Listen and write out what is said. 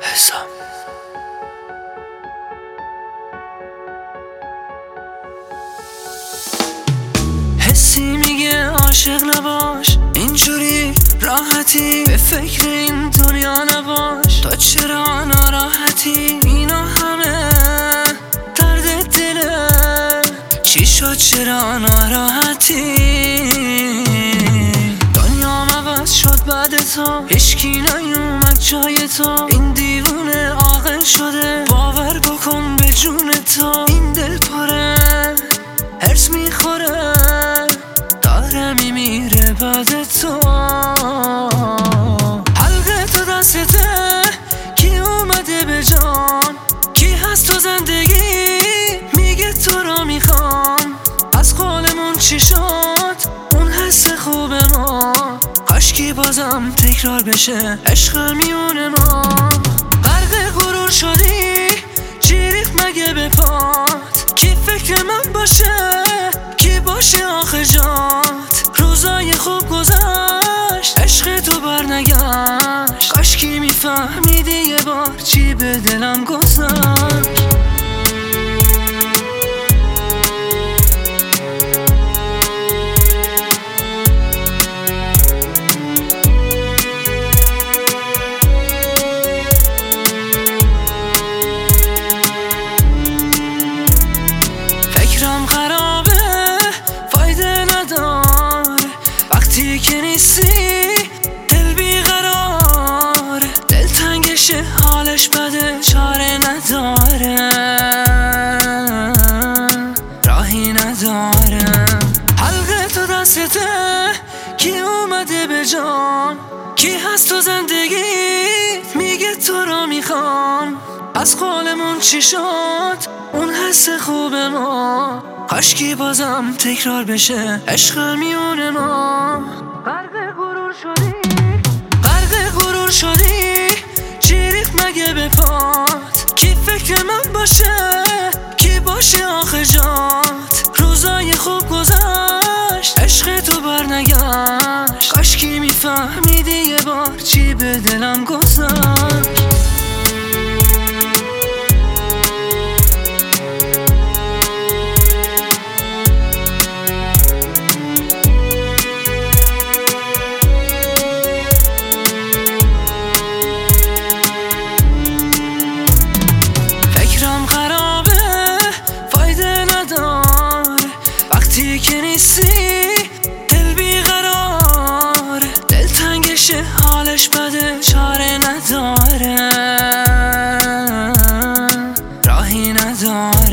حسام. حسی میگه عاشق نباش، اینجوری راحتی به فکر این دنیا نباش. تو چرا ناراحتی؟ اینا همه درد دله، چی شد چرا ناراحتی؟ دنیا عوض شد بعد تو، هیچکی نیومد جای تو. این دیوونه عاقل شده، باور بکن به جون تو. این دل پره هرس میخوره، داره میمیره بعد تو. حلقه تو دستته، کی اومده به جان؟ کی هست تو زندگی؟ میگه تو رو میخوام. از قولمون چی شد؟ اون حس خوب ما، کاشکی بازم تکرار بشه عشق میون ما. غرق غرور شدی، چی ریخت مگه به پات؟ کی فکر من باشه؟ کی باشه آخه جات؟ روزای خوب گذشت، عشق تو برنگشت. کاشکی میفهمیدی یه بار چی به دلم گذشت. فکرم خرابه، فایده نداره وقتی که نیستی. دل بیقراره، دل تنگشه، حالش بده، چاره نداره، راهی نداره. حلقه تو دستته، کی اومده به جان؟ کی هست تو زندگی؟ میگه تو رو میخوام. از قولمون چی شد؟ اون حس خوب ما، کاشکی بازم تکرار بشه عشق میون ما. غرق غرور شدی، غرق غرور شدی، چی ریخت مگه به پات؟ کی فکر من باشه؟ کی باشه آخه جات؟ روزای خوب گذشت، عشق تو برنگشت. کاشکی میفهمیدی یه بار چی به دلم گذشت. که نیستی، دل بیقراره، دل تنگشه، حالش بده، چاره نداره، راهی نداره.